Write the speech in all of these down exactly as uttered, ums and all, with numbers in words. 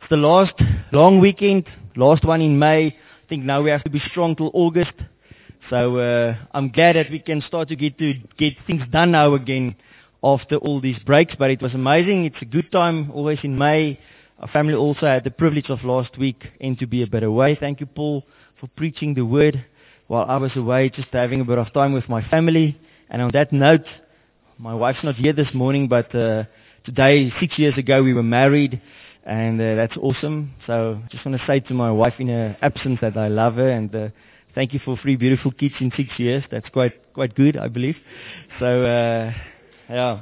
It's the last long weekend, last one in May. I think now we have to be strong till August. So uh, I'm glad that we can start to get to get things done now again after all these breaks. But it was amazing. It's a good time, always in May. Our family also had the privilege of last week and to be a bit away. Thank you, Paul, for preaching the word while I was away, just having a bit of time with my family. And on that note, my wife's not here this morning, but uh, today, six years ago, we were married. And uh, that's awesome. So I just want to say to my wife in her absence that I love her, and uh, thank you for three beautiful kids in six years. That's quite quite good, I believe. So uh, yeah.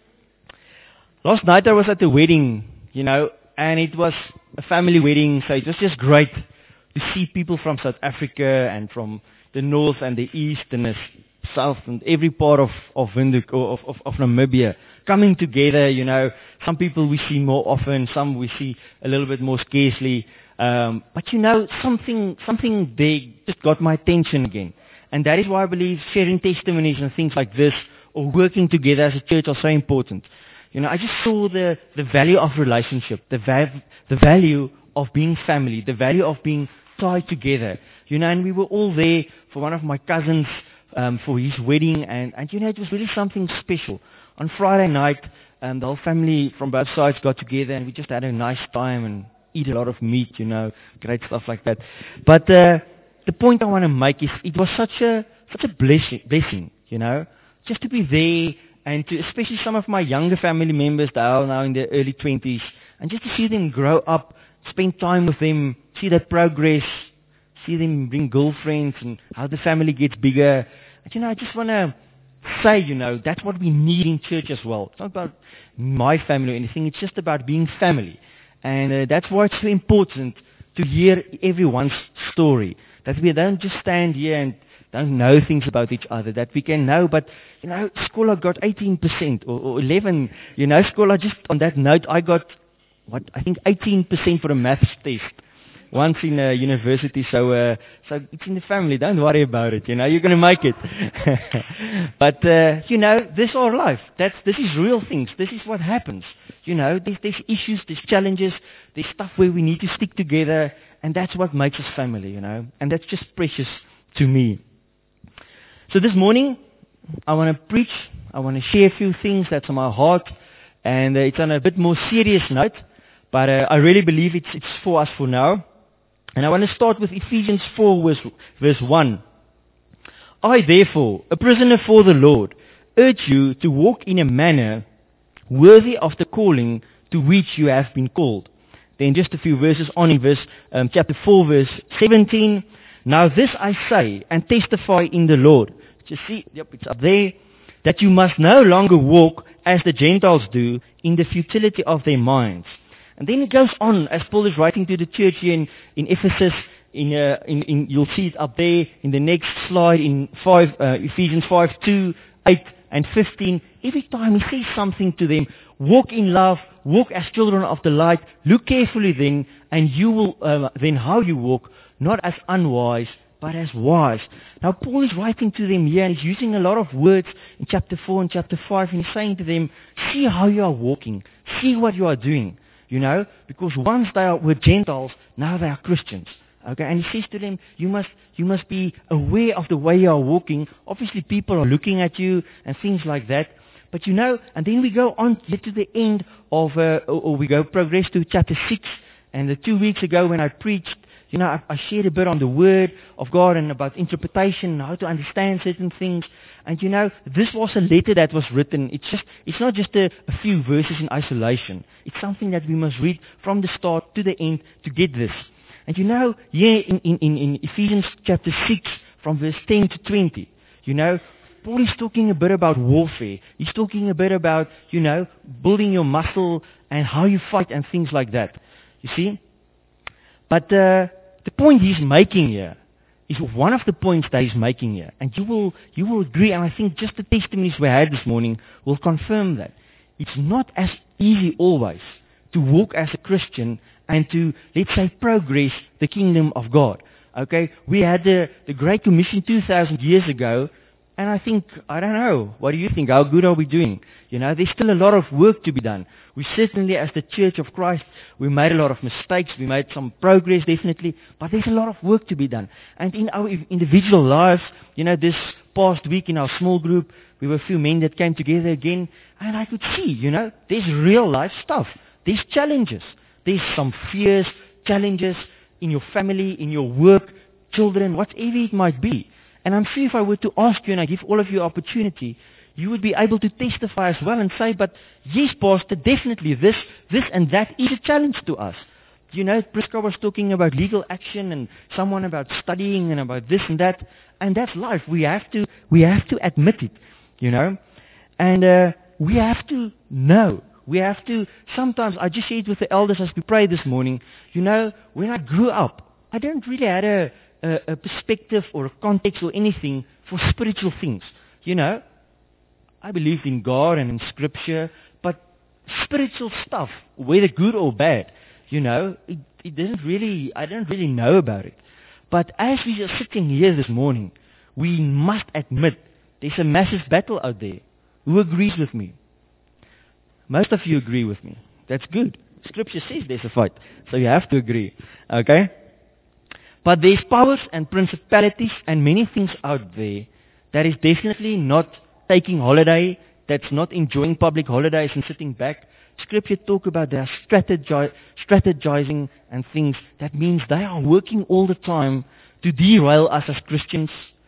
Last night I was at the wedding, you know, and it was a family wedding. So it was just great to see people from South Africa and from the north and the east and the south and every part of of Windhoek or of, of, of Namibia coming together. You know, some people we see more often, some we see a little bit more scarcely. Um, but you know, something something big just got my attention again, and that is why I believe sharing testimonies and things like this, or working together as a church, are so important. You know, I just saw the the value of relationship, the va- the value of being family, the value of being tied together. You know, and we were all there for one of my cousins. Um, for his wedding, and, and you know, it was really something special. On Friday night, um, the whole family from both sides got together, and we just had a nice time and eat a lot of meat, you know, great stuff like that. But uh, the point I want to make is, it was such a such a blessing, blessing, you know, just to be there, and to, especially some of my younger family members that are now in their early twenties, and just to see them grow up, spend time with them, see that progress, see them bring girlfriends, and how the family gets bigger. And, you know, I just want to say, you know, that's what we need in church as well. It's not about my family or anything. It's just about being family. And uh, that's why it's so important to hear everyone's story. That we don't just stand here and don't know things about each other. That we can know, but, you know, Scholar got eighteen percent or, or eleven. You know, Scholar, just on that note, I got, what, I think eighteen percent for a maths test. Once in a university, so uh, so it's in the family. Don't worry about it. You know, you're going to make it. But uh, you know, this is our life. That's this is real things. This is what happens. You know, there's, there's issues, there's challenges, there's stuff where we need to stick together, and that's what makes us family. You know, and that's just precious to me. So this morning, I want to preach. I want to share a few things that's on my heart, and uh, it's on a bit more serious note. But uh, I really believe it's it's for us for now. And I want to start with Ephesians four, verse, verse one. I, therefore, a prisoner for the Lord, urge you to walk in a manner worthy of the calling to which you have been called. Then just a few verses on in verse, um, chapter four, verse seventeen. Now this I say and testify in the Lord. Just see, yep, it's up there. That you must no longer walk as the Gentiles do in the futility of their minds. And then it goes on, as Paul is writing to the church here in, in Ephesus, in, uh, in, in, you'll see it up there in the next slide in five, uh, Ephesians five, two, eight, and fifteen. Every time he says something to them, walk in love, walk as children of the light, look carefully then, and you will, uh, then how you walk, not as unwise, but as wise. Now Paul is writing to them here, and he's using a lot of words in chapter four and chapter five, and he's saying to them, see how you are walking, see what you are doing. You know, because once they are, were Gentiles, now they are Christians. Okay, and he says to them, you must you must be aware of the way you are walking. Obviously, people are looking at you and things like that. But you know, and then we go on get to the end of, uh, or, or we go progress to chapter six. And uh, two weeks ago when I preached, you know, I, I shared a bit on the Word of God and about interpretation and how to understand certain things. And you know, this was a letter that was written. It's just, it's not just a, a few verses in isolation. It's something that we must read from the start to the end to get this. And you know, here in, in, in Ephesians chapter six, from verse ten to twenty, you know, Paul is talking a bit about warfare. He's talking a bit about, you know, building your muscle and how you fight and things like that. You see? But uh, the point he's making here is one of the points that he's making here. And you will you will agree, and I think just the testimonies we had this morning will confirm that. It's not as easy always to walk as a Christian and to, let's say, progress the kingdom of God. Okay? We had the, the Great Commission two thousand years ago, And I think, I don't know, what do you think? How good are we doing? You know, there's still a lot of work to be done. We certainly, as the Church of Christ, we made a lot of mistakes. We made some progress, definitely. But there's a lot of work to be done. And in our individual lives, you know, this past week in our small group, we were a few men that came together again. And I could see, you know, there's real life stuff. There's challenges. There's some fears, challenges in your family, in your work, children, whatever it might be. And I'm sure if I were to ask you and I give all of you opportunity, you would be able to testify as well and say, but yes, Pastor, definitely this, this and that is a challenge to us. You know, Prisca was talking about legal action and someone about studying and about this and that. And that's life. We have to, we have to admit it, you know. And uh, we have to know. We have to, sometimes, I just shared with the elders as we prayed this morning, you know, when I grew up, I don't really had a, a, a perspective or a context or anything for spiritual things. You know, I believed in God and in Scripture, but spiritual stuff, whether good or bad, you know, it, it didn't really, I didn't really know about it. But as we are sitting here this morning, we must admit there's a massive battle out there. Who agrees with me? Most of you agree with me. That's good. Scripture says there's a fight, so you have to agree. Okay? But there's powers and principalities and many things out there that is definitely not taking holiday, that's not enjoying public holidays and sitting back. Scripture talk about they are strategize, strategizing and things. That means they are working all the time to derail us as Christians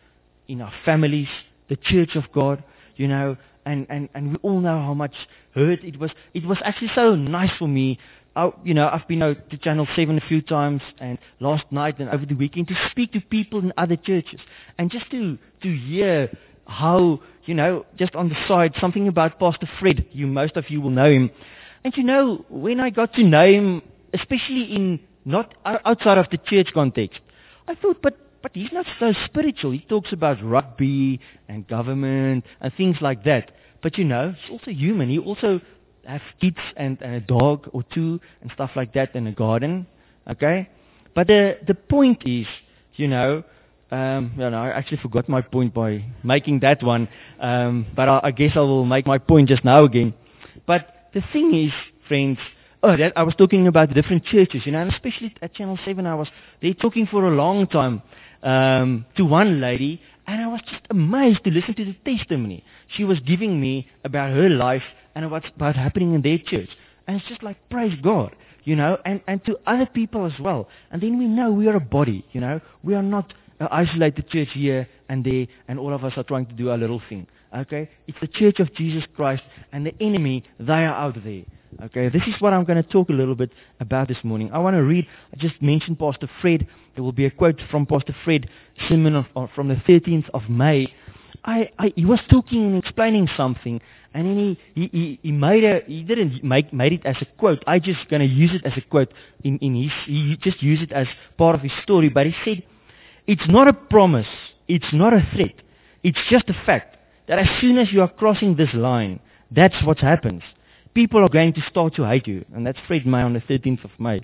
in our families, the Church of God, you know, and, and, and we all know how much hurt it was. It was actually so nice for me. I, you know, I've been out to Channel seven a few times, and last night and over the weekend to speak to people in other churches, and just to, to hear how, you know, just on the side, something about Pastor Fred. You, most of you will know him. And you know, when I got to know him, especially in, not outside of the church context, I thought, but But he's not so spiritual. He talks about rugby and government and things like that. But you know, he's also human. He also has kids and, and a dog or two and stuff like that and a garden. Okay? But the the point is, you know, um, well, no, I actually forgot my point by making that one. Um, but I, I guess I will make my point just now again. But the thing is, friends, oh, that, I was talking about the different churches, you know, and especially at Channel seven, I was there talking for a long time um, to one lady, and I was just amazed to listen to the testimony she was giving me about her life and what's about happening in their church. And it's just like, praise God, you know, and, and to other people as well. And then we know we are a body, you know. We are not an isolated church here and there, and all of us are trying to do our little thing. Okay? It's the church of Jesus Christ, and the enemy, they are out there. Okay, this is what I'm going to talk a little bit about this morning. I want to read, I just mentioned Pastor Fred. There will be a quote from Pastor Fred sermon of, of, from the thirteenth of May. I, I, he was talking and explaining something, and then he, he, he, he made a, he didn't make made it as a quote. I just going to use it as a quote in, in his, he just used it as part of his story, but he said, it's not a promise, it's not a threat, it's just a fact that as soon as you are crossing this line, that's what happens. People are going to start to hate you. And that's Fred May on the thirteenth of May.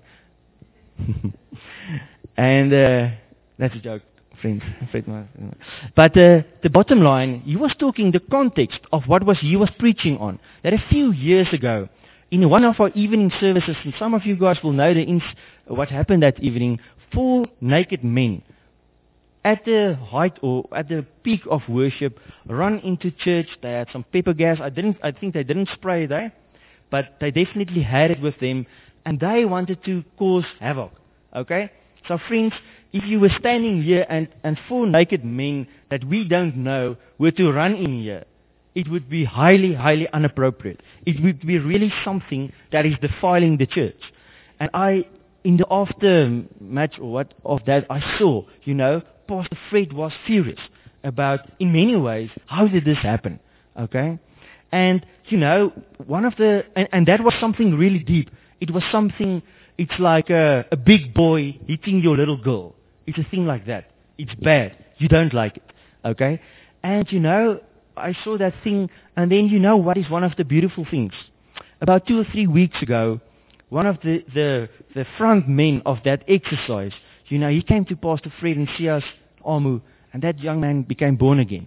and uh, that's a joke, friends. Fred May. But uh, the bottom line, he was talking the context of what was he was preaching on. That a few years ago, in one of our evening services, and some of you guys will know the ins- what happened that evening, four naked men at the height or at the peak of worship run into church. They had some pepper gas. I didn't. I think they didn't spray there. But they definitely had it with them, and they wanted to cause havoc. Okay? So friends, if you were standing here and, and four naked men that we don't know were to run in here, it would be highly, highly inappropriate. It would be really something that is defiling the church. And I, in the aftermatch or what of that, I saw, you know, Pastor Fred was furious about, in many ways, how did this happen? Okay? And, you know, one of the, and, and that was something really deep. It was something, it's like a, a big boy hitting your little girl. It's a thing like that. It's bad. You don't like it. Okay? And, you know, I saw that thing, and then you know what is one of the beautiful things? About two or three weeks ago, one of the, the, the front men of that exercise, you know, he came to Pastor Fred and C S Amu, and that young man became born again.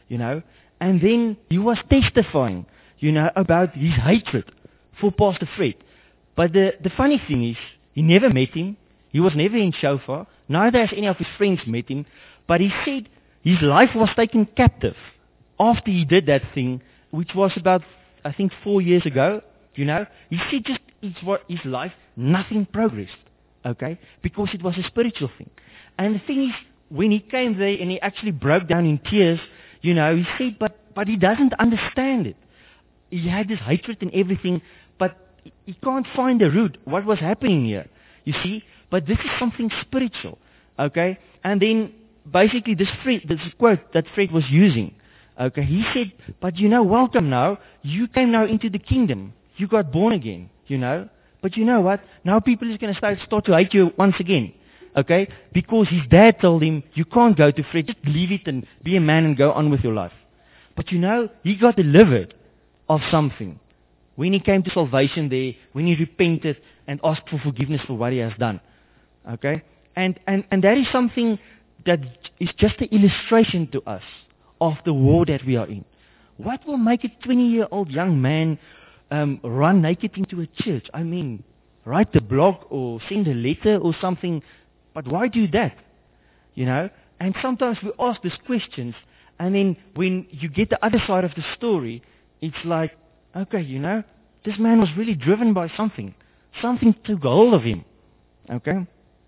you know. And then he was testifying, you know, about his hatred for Pastor Fred. But the, the funny thing is, he never met him. He was never in Shofar. Neither has any of his friends met him. But he said his life was taken captive after he did that thing, which was about, I think, four years ago, you know. He said just his, his life, nothing progressed, okay, because it was a spiritual thing. And the thing is, when he came there and he actually broke down in tears, you know, he said, but, but he doesn't understand it. He had this hatred and everything, but he can't find the root, what was happening here, you see. But this is something spiritual, okay. And then basically this, Fred, this quote that Fred was using, okay, he said, but you know, welcome now, you came now into the kingdom, you got born again, you know. But you know what, now people is going to start, start to hate you once again, okay, because his dad told him, you can't go to Fred, just leave it and be a man and go on with your life. But you know, he got delivered of something when he came to salvation there, when he repented and asked for forgiveness for what he has done, okay. And, and, and that is something that is just an illustration to us of the war that we are in. What will make a twenty-year-old young man um, run naked into a church? I mean, write a blog or send a letter or something, but why do that? You know? And sometimes we ask these questions, and then when you get the other side of the story, it's like, okay, you know, this man was really driven by something. Something took hold of him. Okay?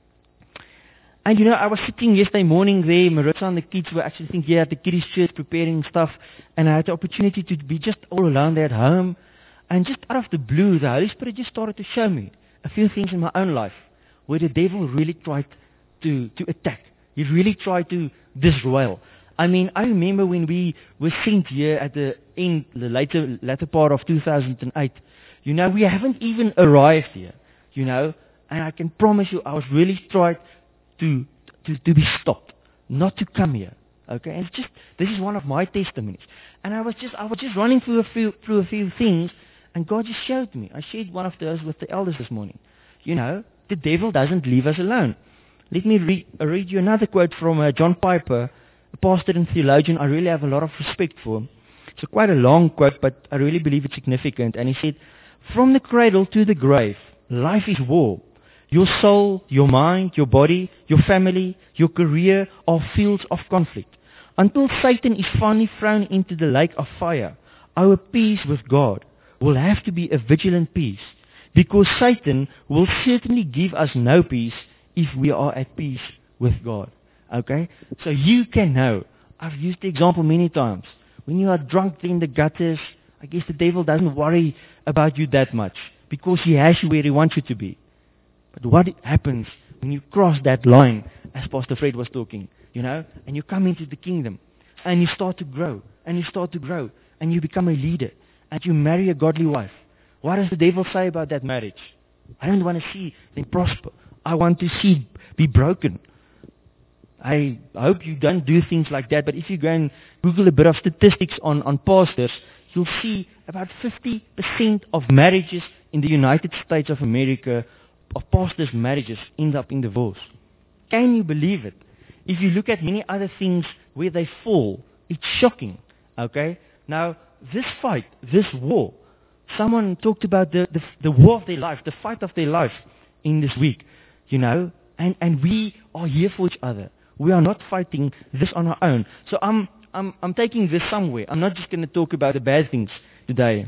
And you know, I was sitting yesterday morning there, Marissa and the kids were actually thinking here at the kiddies church preparing stuff, and I had the opportunity to be just all alone there at home, and just out of the blue, the Holy Spirit just started to show me a few things in my own life where the devil really tried to, to attack. He really tried to disroyal. I mean, I remember when we were sent here at the end, the later, later part of two thousand eight, you know, we haven't even arrived here, you know, and I can promise you I was really tried To, to, to be stopped, not to come here. Okay, and it's just this is one of my testimonies. And I was just I was just running through a few through a few things, and God just showed me. I shared one of those with the elders this morning. You know, the devil doesn't leave us alone. Let me read, uh, read you another quote from uh, John Piper, a pastor and theologian. I really have a lot of respect for him. It's a quite a long quote, but I really believe it's significant. And he said, "From the cradle to the grave, life is war. Your soul, your mind, your body, your family, your career are fields of conflict. Until Satan is finally thrown into the lake of fire, our peace with God will have to be a vigilant peace, because Satan will certainly give us no peace if we are at peace with God." Okay? So you can know. I've used the example many times. When you are drunk in the gutters, I guess the devil doesn't worry about you that much, because he has you where he wants you to be. But what happens when you cross that line, as Pastor Fred was talking, you know, and you come into the kingdom, and you start to grow, and you start to grow, and you become a leader, and you marry a godly wife. What does the devil say about that marriage? I don't want to see them prosper. I want to see be broken. I hope you don't do things like that, but if you go and Google a bit of statistics on, on pastors, you'll see about fifty percent of marriages in the United States of America, of pastors' marriages, end up in divorce. Can you believe it? If you look at many other things where they fall, it's shocking. Okay? Now, this fight, this war, someone talked about the, the, the war of their life, the fight of their life in this week, you know, and, and we are here for each other. We are not fighting this on our own. So I'm, I'm, I'm taking this somewhere. I'm not just going to talk about the bad things today.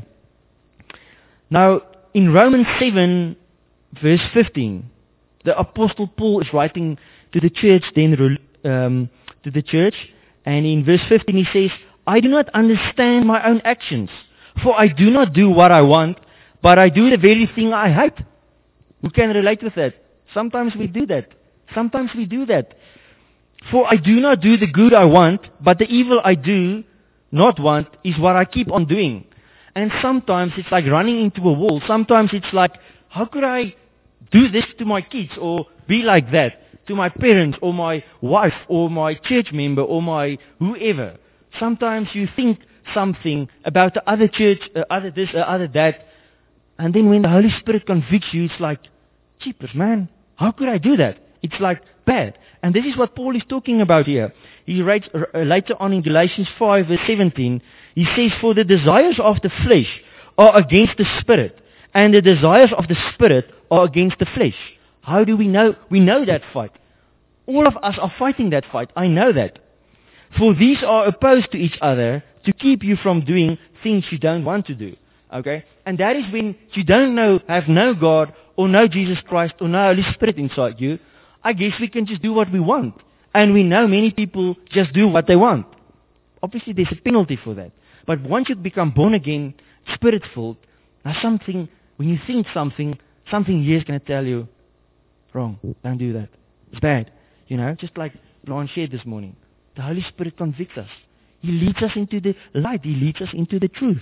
Now, in Romans seven, verse fifteen, the Apostle Paul is writing to the church, then um, to the church, and in verse fifteen he says, "I do not understand my own actions, for I do not do what I want, but I do the very thing I hate." Who can relate with that? Sometimes we do that. Sometimes we do that. "For I do not do the good I want, but the evil I do not want is what I keep on doing." And sometimes it's like running into a wall. Sometimes it's like, how could I do this to my kids, or be like that to my parents, or my wife, or my church member, or my whoever? Sometimes you think something about the other church, uh, other this, uh, other that, and then when the Holy Spirit convicts you, it's like, jeepers, man, how could I do that? It's like bad. And this is what Paul is talking about here. He writes uh, later on in Galatians five verse seventeen, he says, for the desires of the flesh are against the spirit, and the desires of the spirit are against the flesh. How do we know? We know that fight. All of us are fighting that fight. I know that. For these are opposed to each other to keep you from doing things you don't want to do. Okay? And that is when you don't know, have no God, or no Jesus Christ, or no Holy Spirit inside you. I guess we can just do what we want. And we know many people just do what they want. Obviously there's a penalty for that. But once you become born again, spirit-filled, now something, when you think something, something here is going to tell you, wrong, don't do that. It's bad. You know, just like Lon shared this morning. The Holy Spirit convicts us. He leads us into the light. He leads us into the truth.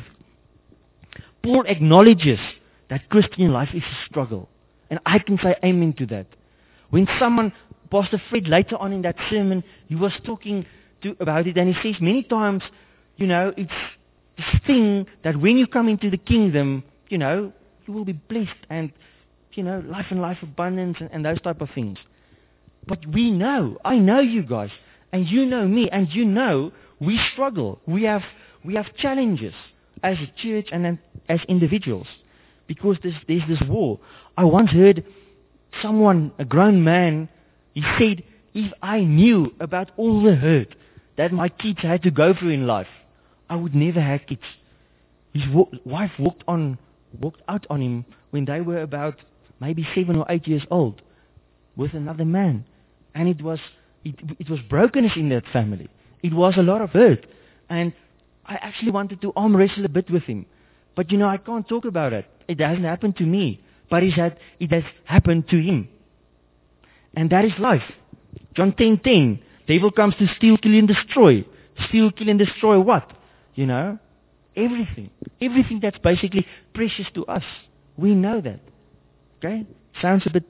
Paul acknowledges that Christian life is a struggle. And I can say amen to that. When someone, Pastor Fred, later on in that sermon, he was talking to, about it, and he says many times, you know, it's this thing that when you come into the kingdom, you know, you will be blessed and, you know, life and life abundance and, and those type of things. But we know, I know you guys, and you know me, and you know we struggle. We have we have challenges as a church and as individuals because there's, there's this war. I once heard someone, a grown man, he said, if I knew about all the hurt that my kids had to go through in life, I would never have kids. His wo- wife walked on, walked out on him when they were about maybe seven or eight years old with another man. And it was, it, it was brokenness in that family. It was a lot of hurt. And I actually wanted to arm wrestle a bit with him. But you know, I can't talk about it. It hasn't happened to me. But it has, it has happened to him. And that is life. John ten ten. Devil comes to steal, kill, and destroy. Steal, kill, and destroy what? You know? Everything. Everything that's basically precious to us. We know that. Okay? Sounds a bit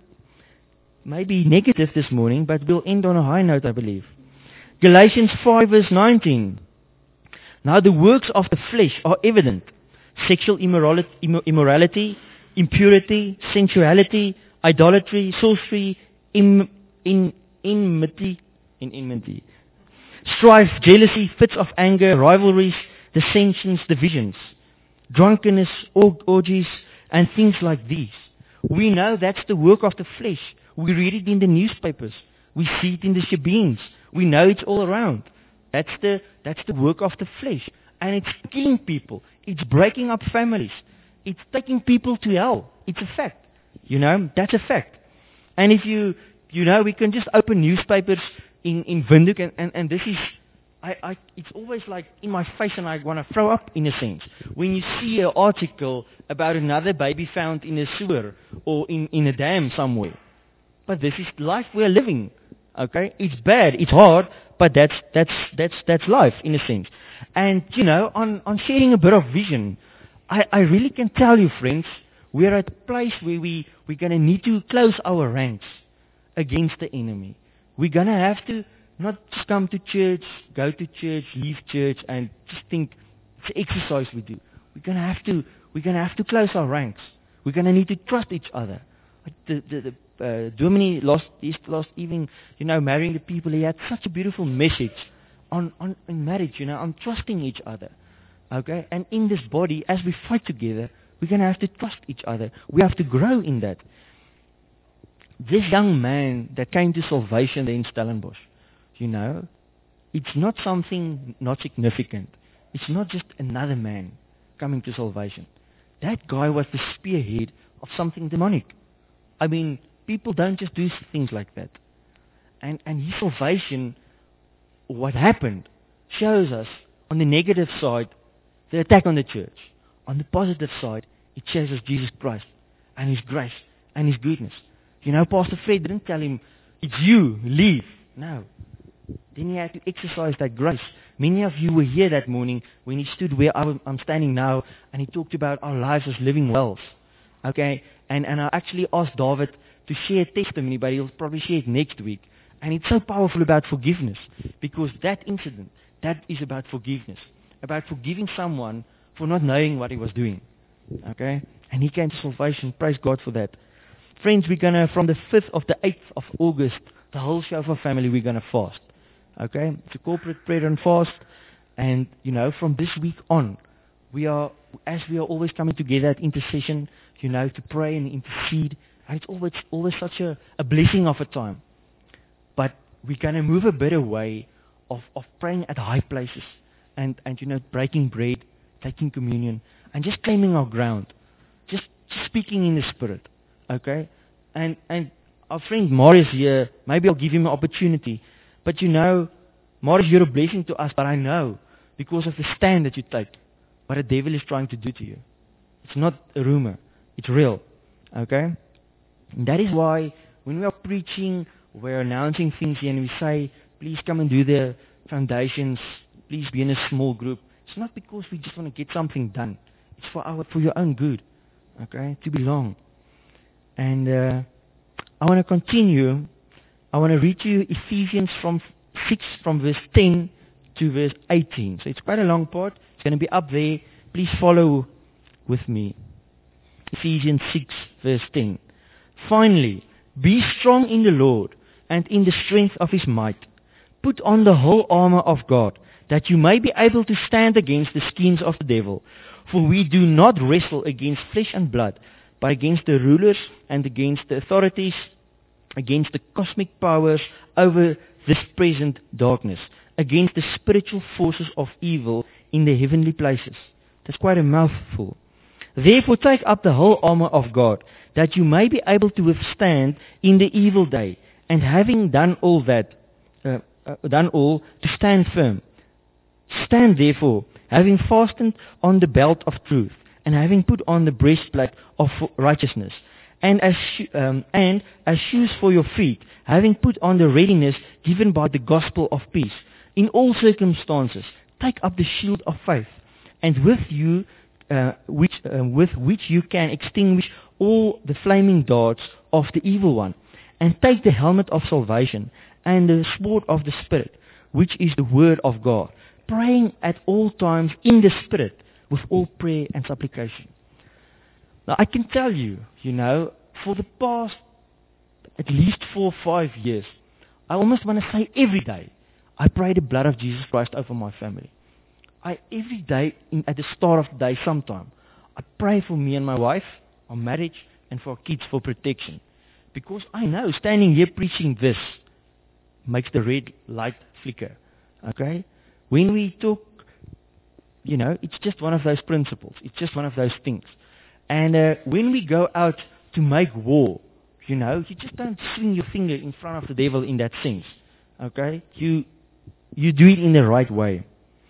maybe negative this morning, but we'll end on a high note, I believe. Galatians five verse nineteen. Now the works of the flesh are evident. Sexual immorality, immorality impurity, sensuality, idolatry, sorcery, in, in, enmity, in enmity, strife, jealousy, fits of anger, rivalries, dissensions, divisions, drunkenness, orgies, and things like these. We know that's the work of the flesh. We read it in the newspapers. We see it in the shebeens. We know it's all around. That's the, that's the work of the flesh. And it's killing people. It's breaking up families. It's taking people to hell. It's a fact. You know, that's a fact. And if you, you know, we can just open newspapers in, in Windhoek and, and, and this is, I, I, it's always like in my face and I want to throw up in a sense. When you see an article about another baby found in a sewer or in, in a dam somewhere. But this is life we're living. Okay? It's bad, it's hard, but that's, that's, that's, that's life in a sense. And, you know, on, on sharing a bit of vision, I, I really can tell you, friends, we're at a place where we, we're going to need to close our ranks against the enemy. We're going to have to not just come to church, go to church, leave church, and just think it's exercise we do. We're going to have to, we're going to have to close our ranks. We're going to need to trust each other. Like the, the, the uh, Domini last, last evening, you know, marrying the people, he had such a beautiful message on, on, on marriage, you know, on trusting each other. Okay? And in this body, as we fight together, we're going to have to trust each other. We have to grow in that. This young man that came to salvation there in Stellenbosch, you know, it's not something not significant. It's not just another man coming to salvation. That guy was the spearhead of something demonic. I mean, people don't just do things like that. And, and his salvation, what happened, shows us on the negative side, the attack on the church. On the positive side, it shows us Jesus Christ and His grace and His goodness. You know, Pastor Fred didn't tell him, it's you, leave. No. Then he had to exercise that grace. Many of you were here that morning when he stood where I'm standing now and he talked about our lives as living wells. Okay? And, and I actually asked David to share testimony, but he'll probably share it next week. And it's so powerful about forgiveness because that incident, that is about forgiveness. About forgiving someone for not knowing what he was doing. Okay? And he came to salvation. Praise God for that. Friends, we're going to, from the fifth of the eighth of August the whole Shofar family, we're going to fast. Okay? It's a corporate prayer and fast. And, you know, from this week on, we are, as we are always coming together at intercession, you know, to pray and intercede. And it's always, always such a, a blessing of a time. But we're going to move a bit away of, of praying at high places. And, and, you know, breaking bread, taking communion, and just claiming our ground. Just, just speaking in the Spirit. Okay? And, and our friend Morris here, maybe I'll give him an opportunity. But you know, Morris, you're a blessing to us, but I know, because of the stand that you take, what the devil is trying to do to you. It's not a rumor. It's real. Okay? And that is why, when we are preaching, we're announcing things here, and we say, please come and do the foundations, please be in a small group. It's not because we just want to get something done. It's for our, for your own good. Okay? To belong. And uh, I want to continue. I want to read to you Ephesians from six, from verse ten to verse eighteen. So it's quite a long part. It's going to be up there. Please follow with me. Ephesians six, verse ten. Finally, be strong in the Lord and in the strength of His might. Put on the whole armor of God, that you may be able to stand against the schemes of the devil. For we do not wrestle against flesh and blood, but against the rulers and against the authorities, against the cosmic powers over this present darkness, against the spiritual forces of evil in the heavenly places. That's quite a mouthful. Therefore take up the whole armor of God, that you may be able to withstand in the evil day, and having done all that, uh, uh, done all, to stand firm. Stand therefore, having fastened on the belt of truth, and having put on the breastplate of righteousness, and as sho- um, and as shoes for your feet, having put on the readiness given by the gospel of peace. In all circumstances, take up the shield of faith, and with you, uh, which uh, with which you can extinguish all the flaming darts of the evil one, and take the helmet of salvation and the sword of the Spirit, which is the word of God, praying at all times in the Spirit with all prayer and supplication. Now, I can tell you, you know, for the past at least four or five years, I almost want to say every day, I pray the blood of Jesus Christ over my family. I every day, in, at the start of the day, sometime, I pray for me and my wife, our marriage, and for our kids for protection. Because I know, standing here preaching this makes the red light flicker. Okay? When we talk, you know, it's just one of those principles. It's just one of those things. And uh, when we go out to make war, you know, you just don't swing your finger in front of the devil in that sense. Okay? You you do it in the right way.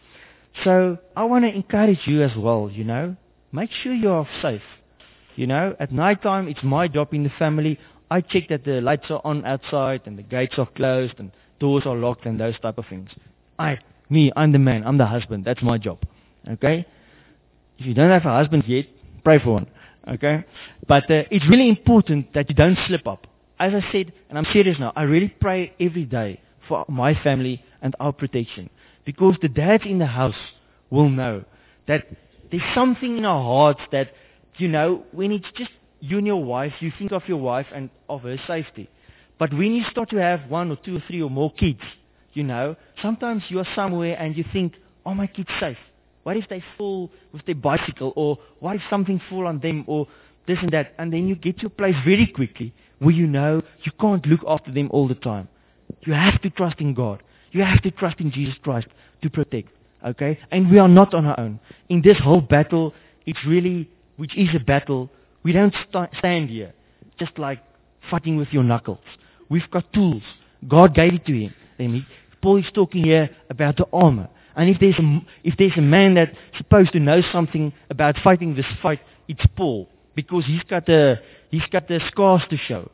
So I want to encourage you as well, you know. Make sure you are safe. You know, at night time, it's my job in the family. I check that the lights are on outside and the gates are closed and doors are locked and those type of things. I, me, I'm the man. I'm the husband. That's my job. Okay? If you don't have a husband yet, pray for one. Okay? But uh, it's really important that you don't slip up. As I said, and I'm serious now, I really pray every day for my family and our protection. Because the dads in the house will know that there's something in our hearts that, you know, when it's just you and your wife, you think of your wife and of her safety. But when you start to have one or two or three or more kids, you know, sometimes you are somewhere and you think, oh, my kid's safe. What if they fall with their bicycle? Or what if something fall on them? Or this and that. And then you get to a place very quickly where you know you can't look after them all the time. You have to trust in God. You have to trust in Jesus Christ to protect. Okay? And we are not on our own. In this whole battle, it's really, which is a battle, we don't st- stand here just like fighting with your knuckles. We've got tools. God gave it to him. Then Paul is talking here about the armor. And if there's a, if there's a man that's supposed to know something about fighting this fight, it's Paul. Because he's got the, he's got the scars to show.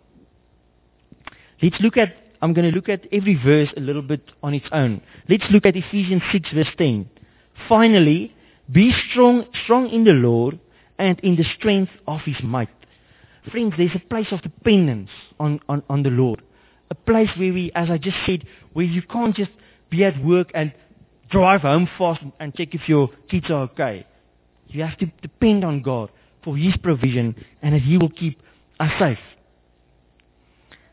Let's look at, I'm going to look at every verse a little bit on its own. Let's look at Ephesians six verse ten. Finally, be strong, strong in the Lord and in the strength of His might. Friends, there's a place of dependence on, on, on the Lord. A place where we, as I just said, where you can't just be at work and drive home fast and check if your kids are okay. You have to depend on God for His provision and that He will keep us safe.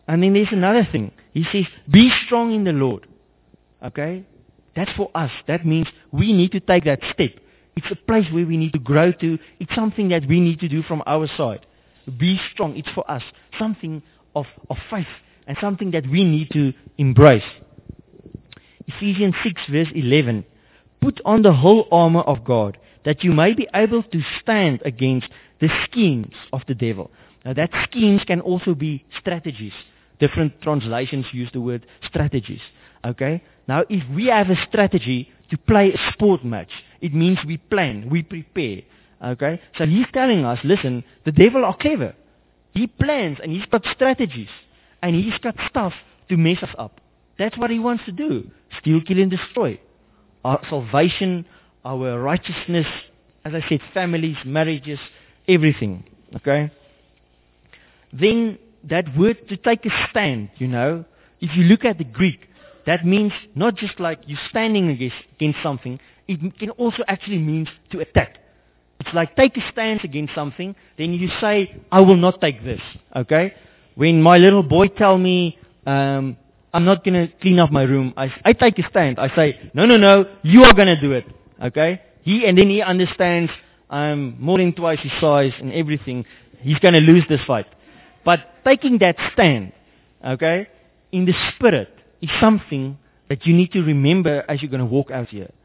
And then there's another thing. He says, be strong in the Lord. Okay? That's for us. That means we need to take that step. It's a place where we need to grow to. It's something that we need to do from our side. Be strong. It's for us. Something of, of faith and something that we need to embrace. Ephesians six verse eleven. Put on the whole armor of God, that you may be able to stand against the schemes of the devil. Now that schemes can also be strategies. Different translations use the word strategies. Okay? Now if we have a strategy to play a sport match, it means we plan, we prepare. Okay? So he's telling us, listen, the devil are clever. He plans and he's got strategies. And he's got stuff to mess us up. That's what he wants to do. Steal, kill and destroy. Our salvation, our righteousness, as I said, families, marriages, everything. Okay? Then that word to take a stand, you know, if you look at the Greek, that means not just like you're standing against, against something, it can also actually mean to attack. It's like take a stance against something, then you say, I will not take this. Okay? When my little boy tell me, um, I'm not going to clean up my room, I, I take a stand. I say, no, no, no, you are going to do it. Okay? He, and then he understands I'm more than twice his size and everything. He's going to lose this fight. But taking that stand, okay, in the spirit is something that you need to remember as you're going to walk out here.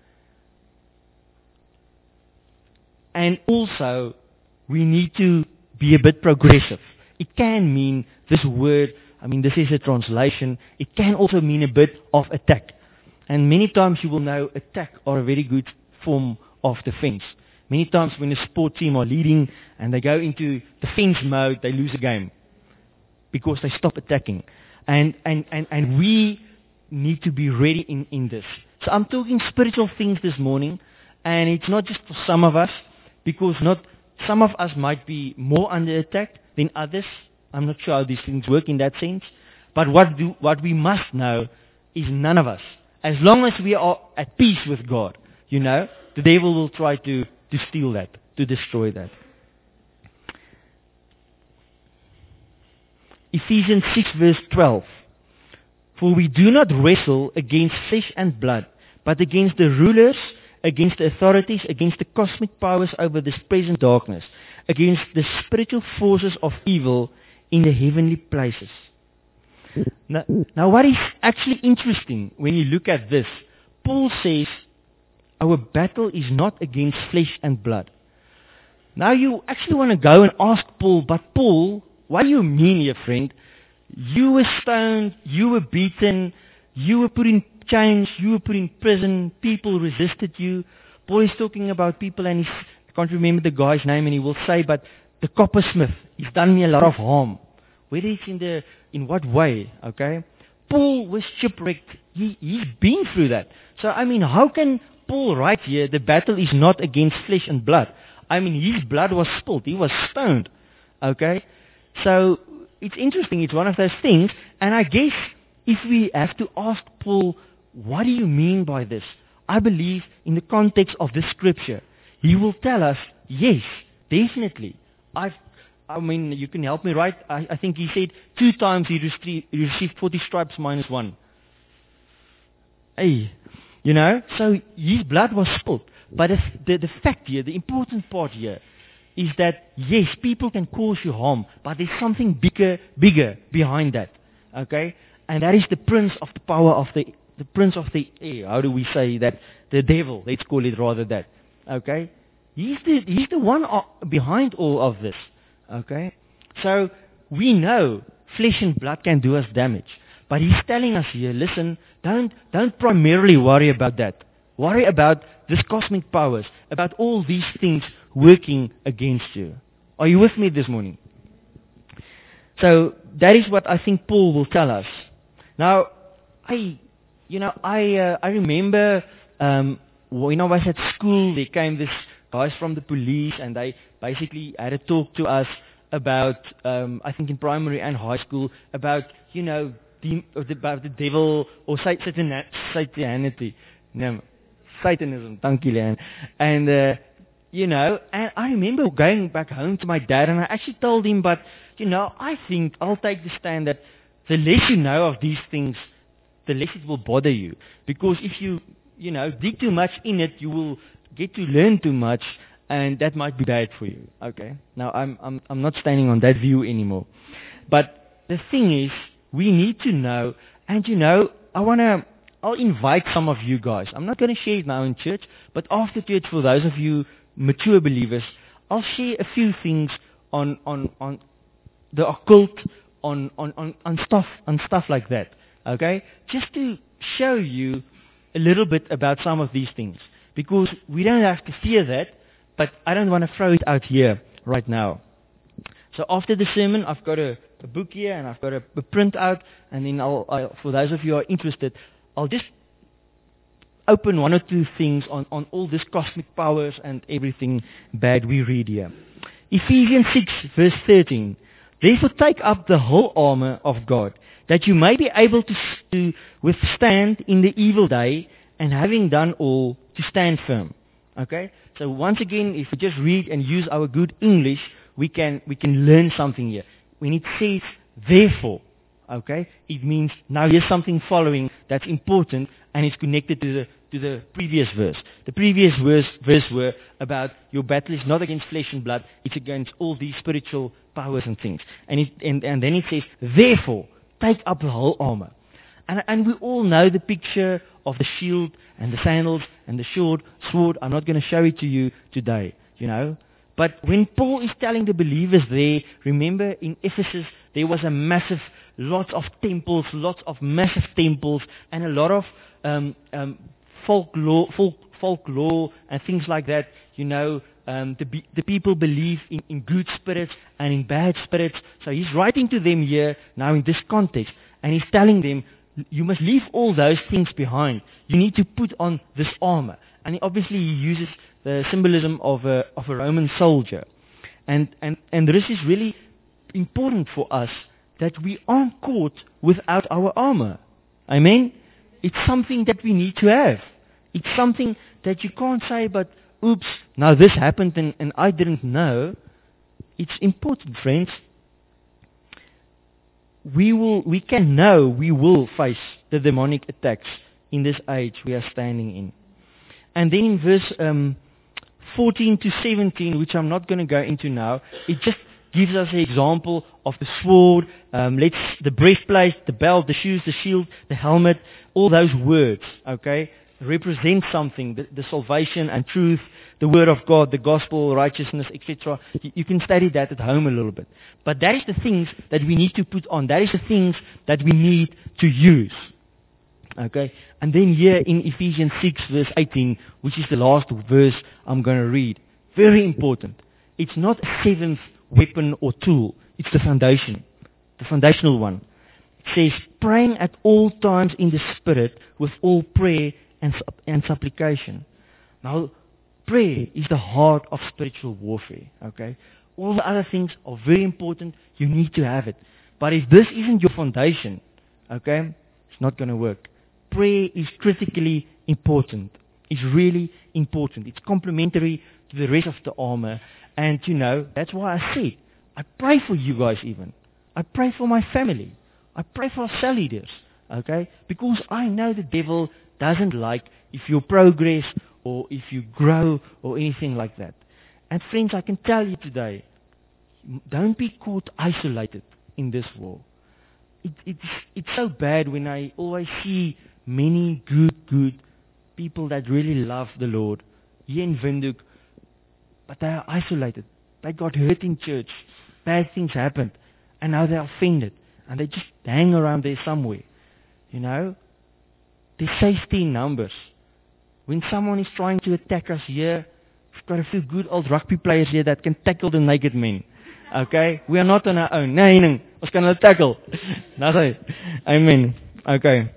And also, we need to be a bit progressive. It can mean this word, I mean, this is a translation. It can also mean a bit of attack. And many times you will know attack are a very good form of defense. Many times when a sport team are leading and they go into defense mode, they lose a game because they stop attacking. And, and, and, and we need to be ready in, in this. So I'm talking spiritual things this morning, and it's not just for some of us, because not some of us might be more under attack than others. I'm not sure how these things work in that sense. But what do, what we must know is none of us, as long as we are at peace with God, you know, the devil will try to, to steal that, to destroy that. Ephesians six verse twelve. For we do not wrestle against flesh and blood, but against the rulers, against the authorities, against the cosmic powers over this present darkness, against the spiritual forces of evil in the heavenly places. Now, now what is actually interesting when you look at this, Paul says, our battle is not against flesh and blood. Now you actually want to go and ask Paul, but Paul, what do you mean here, friend? You were stoned, you were beaten, you were put in chains, you were put in prison, people resisted you. Paul is talking about people, and he's, I can't remember the guy's name, and he will say, but the coppersmith, he's done me a lot of harm. Whether it's in the, in what way, okay? Paul was shipwrecked. He, he's been through that. So, I mean, how can Paul write here, the battle is not against flesh and blood? I mean, his blood was spilled. He was stoned, okay? So, it's interesting. It's one of those things. And I guess if we have to ask Paul, what do you mean by this? I believe in the context of this scripture, he will tell us, yes, definitely. I've, I mean, you can help me, right? I, I think he said two times he received, he received forty stripes minus one. Hey, you know, so his blood was spilled. But the, the, the fact here, the important part here, is that, yes, people can cause you harm, but there's something bigger, bigger behind that, okay? And that is the prince of the power of the, the prince of the air. How do we say that? The devil, let's call it rather that, okay? He's the, he's the one behind all of this, okay? So, we know flesh and blood can do us damage, but he's telling us here, listen, don't, don't primarily worry about that. Worry about this cosmic powers, about all these things working against you. Are you with me this morning? So that is what I think Paul will tell us. Now, I, you know, I uh, I remember um, when I was at school, there came this guys from the police, and they basically had a talk to us about, um, I think in primary and high school, about you know the, about the devil or satan, satanity, no, Satanism. Thank you, Leanne. And uh, you know, and I remember going back home to my dad, and I actually told him, but, you know, I think I'll take the stand that the less you know of these things, the less it will bother you. Because if you, you know, dig too much in it, you will get to learn too much, and that might be bad for you. Okay? Now, I'm, I'm, I'm not standing on that view anymore. But the thing is, we need to know, and you know, I want to, I'll invite some of you guys. I'm not going to share it now in church, but after church, for those of you mature believers, I'll share a few things on, on, on the occult, on, on, on, on stuff, on stuff like that. Okay? Just to show you a little bit about some of these things. Because we don't have to fear that, but I don't want to throw it out here right now. So after the sermon, I've got a, a book here, and I've got a, a printout, and then I'll, I'll, for those of you who are interested, I'll just open one or two things on, on all this cosmic powers and everything bad we read here. Ephesians six, verse thirteen. Therefore take up the whole armor of God, that you may be able to, to withstand in the evil day, and having done all, to stand firm. Okay? So once again, if we just read and use our good English, we can we can learn something here. When it says, therefore, okay, it means now here's something following that's important, and it's connected to the to the previous verse. The previous verse, verse were about your battle is not against flesh and blood, it's against all these spiritual powers and things. And, it, and, and then it says, therefore, take up the whole armor. And, and we all know the picture of the shield and the sandals and the sword. sword. I'm not going to show it to you today, you know. But when Paul is telling the believers there, remember in Ephesus, there was a massive, lots of temples, lots of massive temples, and a lot of um, um, folklore, folk, folklore and things like that. You know, um, the, the people believe in, in good spirits and in bad spirits. So he's writing to them here, now in this context, and he's telling them, you must leave all those things behind. You need to put on this armor. And obviously he uses the symbolism of a, of a Roman soldier. And, and, and this is really important for us, that we aren't caught without our armor. Amen? It's something that we need to have. It's something that you can't say, but oops, now this happened and, and I didn't know. It's important, friends. We will, we can know we will face the demonic attacks in this age we are standing in. And then in verse um, fourteen to seventeen, which I'm not going to go into now, it just gives us an example of the sword, um, let's the breastplate, the belt, the shoes, the shield, the helmet, all those words, okay, represent something, the, the salvation and truth, the word of God, the gospel, righteousness, et cetera. You, you can study that at home a little bit. But that is the things that we need to put on. That is the things that we need to use. Okay? And then here in Ephesians six, verse eighteen, which is the last verse I'm going to read. Very important. It's not a seventh weapon or tool. It's the foundation. The foundational one. It says, praying at all times in the Spirit with all prayer and, and supplication. Now, prayer is the heart of spiritual warfare. Okay? All the other things are very important. You need to have it. But if this isn't your foundation, okay, it's not going to work. Prayer is critically important. It's really important. It's complementary to the rest of the armor. And, you know, that's why I said, I pray for you guys even. I pray for my family. I pray for our cell leaders. Okay? Because I know the devil doesn't like if you progress or if you grow or anything like that. And friends, I can tell you today, don't be caught isolated in this war. It, it's, it's so bad when I always see many good, good people that really love the Lord here in Windhoek, but they are isolated. They got hurt in church. Bad things happened. And now they're offended. And they just hang around there somewhere. You know? There's safety in numbers. When someone is trying to attack us here, we've got a few good old rugby players here that can tackle the naked men. Okay? We are not on our own. Nee, nee. Ons kan hulle tackle. Nothing. Amen. Okay.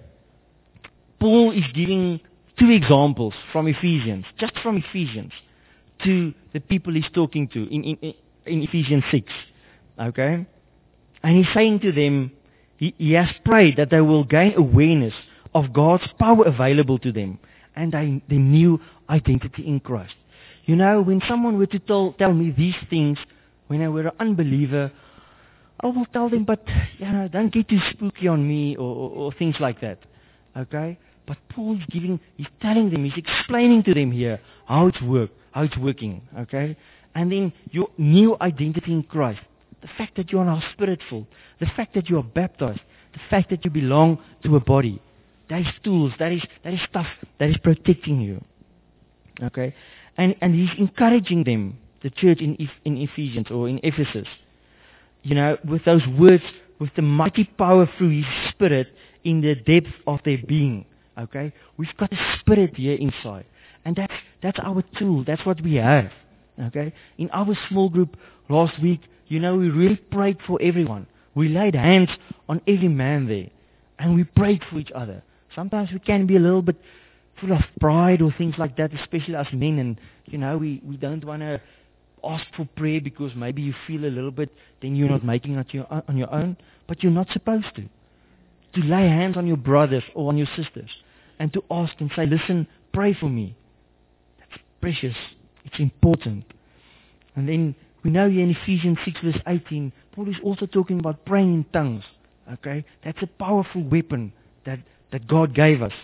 Paul is giving two examples from Ephesians, just from Ephesians, to the people he's talking to in, in, in Ephesians six. Okay? And he's saying to them, he, he has prayed that they will gain awareness of God's power available to them and their, their new identity in Christ. You know, when someone were to tell, tell me these things when I were an unbeliever, I will tell them, but you know, don't get too spooky on me or, or, or things like that. Okay? But Paul is giving, he's telling them, he's explaining to them here how it's work, how it's working. Okay? And then your new identity in Christ, the fact that you are now spirit-filled, the fact that you are baptized, the fact that you belong to a body, that is tools, that is that is stuff that is protecting you. Okay? And and he's encouraging them, the church in in Ephesians or in Ephesus, you know, with those words, with the mighty power through His Spirit in the depth of their being. Okay? We've got a spirit here inside. And that's that's our tool. That's what we have. Okay? In our small group last week, you know, we really prayed for everyone. We laid hands on every man there. And we prayed for each other. Sometimes we can be a little bit full of pride or things like that, especially as men. And, you know, we, we don't want to ask for prayer because maybe you feel a little bit, then you're not making it your, on your own. But you're not supposed to. To lay hands on your brothers or on your sisters. And to ask and say, listen, pray for me. That's precious. It's important. And then we know here in Ephesians six verse eighteen, Paul is also talking about praying in tongues. Okay? That's a powerful weapon that, that God gave us.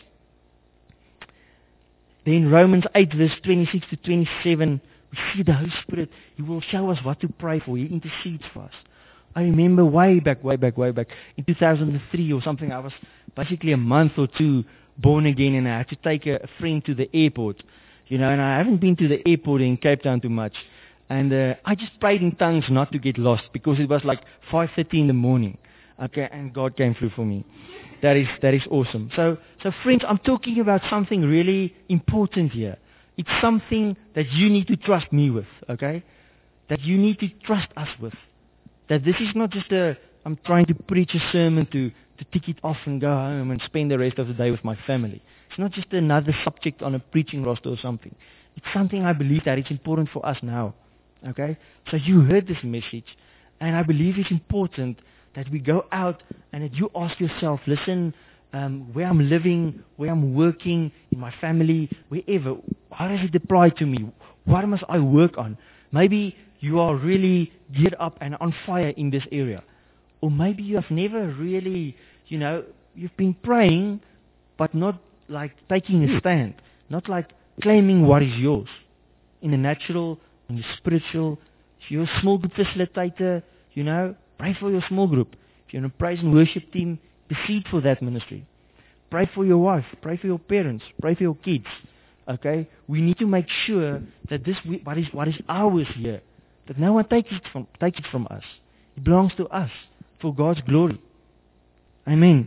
Then Romans eight verse twenty-six to twenty-seven, we see the Holy Spirit. He will show us what to pray for. He intercedes for us. I remember way back, way back, way back, in two thousand three or something, I was basically a month or two born again and I had to take a, a friend to the airport. You know, and I haven't been to the airport in Cape Town too much. And uh, I just prayed in tongues not to get lost because it was like five thirty in the morning. Okay, and God came through for me. That is that is awesome. So, so friends, I'm talking about something really important here. It's something that you need to trust me with, okay? That you need to trust us with. That this is not just a, I'm trying to preach a sermon to, to tick it off and go home and spend the rest of the day with my family. It's not just another subject on a preaching roster or something. It's something I believe that it's important for us now. Okay? So you heard this message, and I believe it's important that we go out and that you ask yourself, listen, um, where I'm living, where I'm working, in my family, wherever, how does it apply to me? What must I work on? Maybe you are really geared up and on fire in this area. Or maybe you have never really, you know, you've been praying, but not like taking a stand. Not like claiming what is yours. In the natural, in the spiritual. If you're a small group facilitator, you know, pray for your small group. If you're in a praise and worship team, intercede for that ministry. Pray for your wife. Pray for your parents. Pray for your kids. Okay? We need to make sure that this, what is, what is ours here, that no one takes it from, takes it from us. It belongs to us for God's glory. Amen.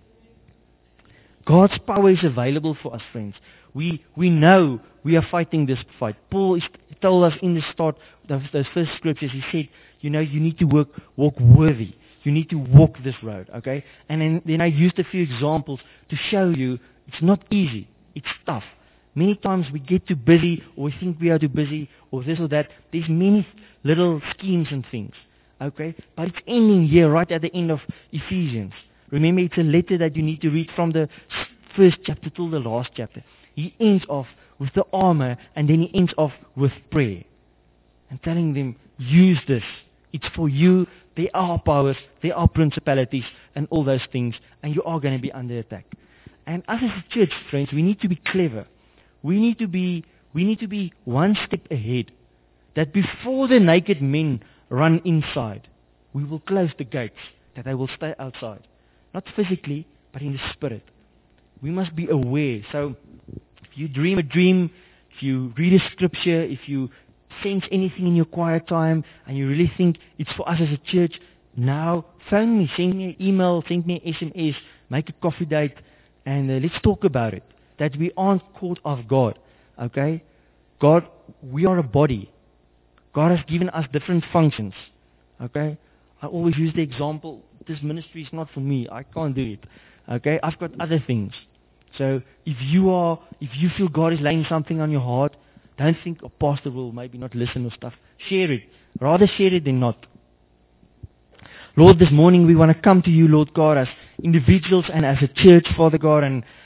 God's power is available for us, friends. We we know we are fighting this fight. Paul is, told us in the start of those first scriptures, he said, you know, you need to work, walk worthy. You need to walk this road, okay? And then, then I used a few examples to show you it's not easy. It's tough. Many times we get too busy, or we think we are too busy, or this or that. There's many little schemes and things, okay? But it's ending here right at the end of Ephesians. Remember, it's a letter that you need to read from the first chapter till the last chapter. He ends off with the armor, and then he ends off with prayer. And telling them, use this. It's for you. There are powers, there are principalities, and all those things, and you are going to be under attack. And us as a church, friends, we need to be clever. We need to be, we need to be one step ahead. That before the naked men run inside, we will close the gates, that they will stay outside. Not physically, but in the spirit. We must be aware. So, if you dream a dream, if you read a scripture, if you sense anything in your quiet time, and you really think it's for us as a church, now phone me, send me an email, send me an S M S, make a coffee date, and uh, let's talk about it. That we aren't caught off guard. Okay? God, we are a body. God has given us different functions. Okay? I always use the example, this ministry is not for me. I can't do it. Okay? I've got other things. So if you are, if you feel God is laying something on your heart, don't think a pastor will maybe not listen or stuff. Share it. Rather share it than not. Lord, this morning we want to come to you, Lord God, as individuals and as a church, Father God, and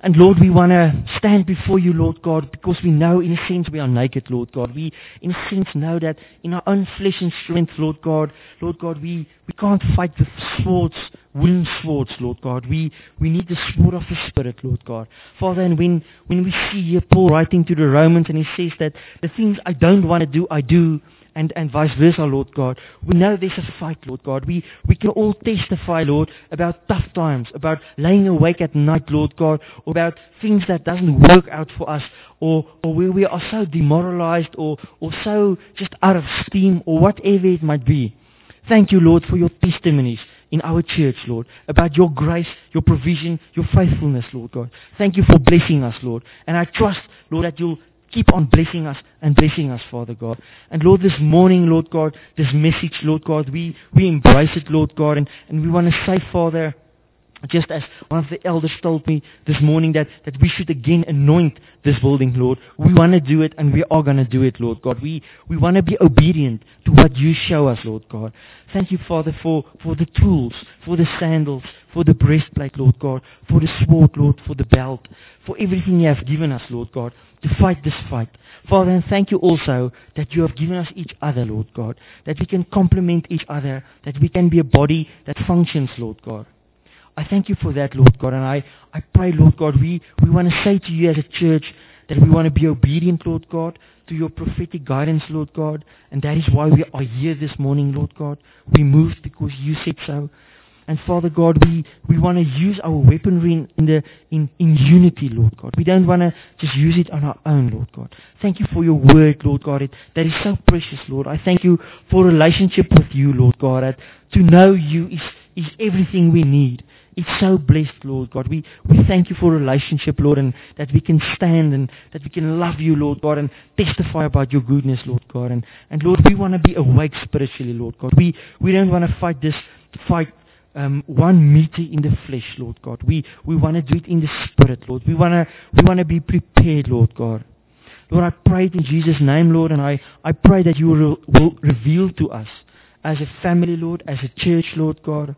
And Lord, we want to stand before you, Lord God, because we know in a sense we are naked, Lord God. We in a sense know that in our own flesh and strength, Lord God, Lord God, we, we can't fight with swords, wooden swords, Lord God. We we need the sword of the Spirit, Lord God. Father, and when, when we see here Paul writing to the Romans and he says that the things I don't want to do, I do, and, and vice versa, Lord God. We know there's a fight, Lord God. We, we can all testify, Lord, about tough times, about laying awake at night, Lord God, or about things that doesn't work out for us, or, or where we are so demoralized, or, or so just out of steam, or whatever it might be. Thank you, Lord, for your testimonies in our church, Lord, about your grace, your provision, your faithfulness, Lord God. Thank you for blessing us, Lord. And I trust, Lord, that you'll keep on blessing us and blessing us, Father God. And Lord, this morning, Lord God, this message, Lord God, we, we embrace it, Lord God, and, and we want to say, Father, just as one of the elders told me this morning that, that we should again anoint this building, Lord. We want to do it and we are going to do it, Lord God. We we want to be obedient to what you show us, Lord God. Thank you, Father, for, for the tools, for the sandals, for the breastplate, Lord God, for the sword, Lord, for the belt, for everything you have given us, Lord God, to fight this fight. Father, and thank you also that you have given us each other, Lord God, that we can complement each other, that we can be a body that functions, Lord God. I thank you for that, Lord God, and I, I pray, Lord God, we, we want to say to you as a church that we want to be obedient, Lord God, to your prophetic guidance, Lord God, and that is why we are here this morning, Lord God. We moved because you said so. And Father God, we, we want to use our weaponry in, in, the, in, in unity, Lord God. We don't want to just use it on our own, Lord God. Thank you for your word, Lord God. It, that is so precious, Lord. I thank you for a relationship with you, Lord God. That to know you is, is everything we need. It's so blessed, Lord God. We, we thank you for a relationship, Lord, and that we can stand and that we can love you, Lord God, and testify about your goodness, Lord God. And, and Lord, we want to be awake spiritually, Lord God. We, we don't want to fight this fight Um, one meter in the flesh, Lord God. We we want to do it in the Spirit, Lord. We want to we want to be prepared, Lord God. Lord, I pray it in Jesus' name, Lord, and I, I pray that you will, will reveal to us as a family, Lord, as a church, Lord God.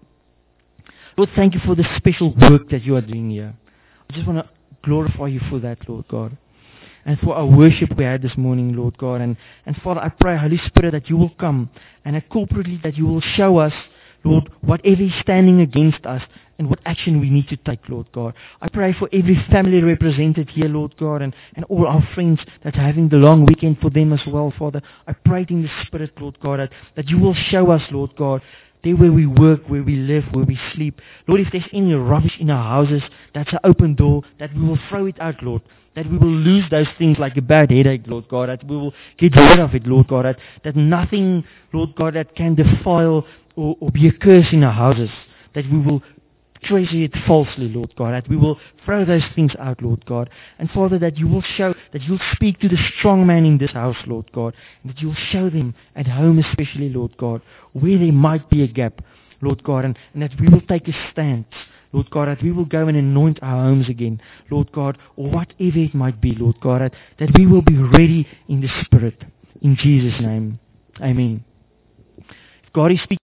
Lord, thank you for the special work that you are doing here. I just want to glorify you for that, Lord God. And for our worship we had this morning, Lord God. And, and Father, I pray, Holy Spirit, that you will come and that corporately that you will show us, Lord, whatever is standing against us and what action we need to take, Lord God. I pray for every family represented here, Lord God, and, and all our friends that are having the long weekend for them as well, Father. I pray in the Spirit, Lord God, that, that you will show us, Lord God, there where we work, where we live, where we sleep. Lord, if there's any rubbish in our houses, that's an open door, that we will throw it out, Lord. That we will lose those things like a bad headache, Lord God. That we will get rid of it, Lord God. That, that nothing, Lord God, that can defile or, or be a curse in our houses. That we will treasure it falsely, Lord God. That we will throw those things out, Lord God. And Father, that you will show, that you'll speak to the strong man in this house, Lord God. And that you'll show them at home especially, Lord God, where there might be a gap, Lord God. And, and that we will take a stand, Lord God, that we will go and anoint our homes again, Lord God, or whatever it might be, Lord God, that, that we will be ready in the Spirit. In Jesus' name. Amen. If God is speaking